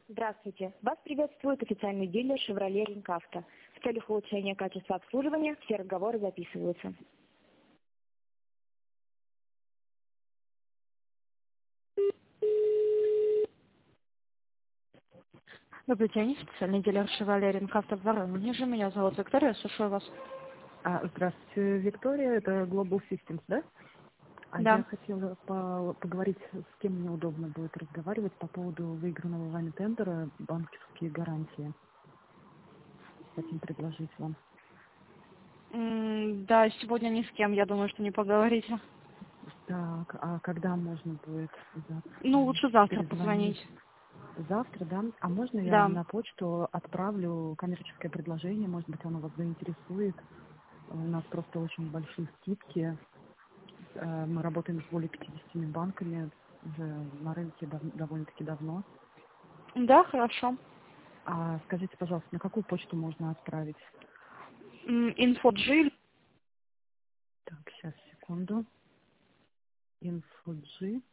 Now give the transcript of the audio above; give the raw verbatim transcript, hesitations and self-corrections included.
Здравствуйте. Вас приветствует официальный дилер Chevrolet Ренкавто. В целях улучшения качества обслуживания все разговоры записываются. Добрый день, официальный дилер Chevrolet Ренкавто в Воронеже. Меня зовут Виктория, слушаю вас. А, здравствуйте, Виктория, это Global Systems, да? А я Да. хотела по- поговорить, с кем мне удобно будет разговаривать по поводу выигранного вами тендера банковские гарантии. Хотим предложить вам. М, Да, сегодня ни с кем, я думаю, что не поговорите. Так, а когда можно будет за- Ну, лучше завтра перезвонить? позвонить. Завтра, да? А можно я Да. на почту отправлю коммерческое предложение? Может быть, оно вас заинтересует? У нас просто очень большие скидки. Э, Мы работаем с более пятидесятью банками уже на рынке дав- довольно-таки давно. Да, хорошо. А скажите, пожалуйста, на какую почту можно отправить? Инфоджи. Так, сейчас, секунду. Инфоджи.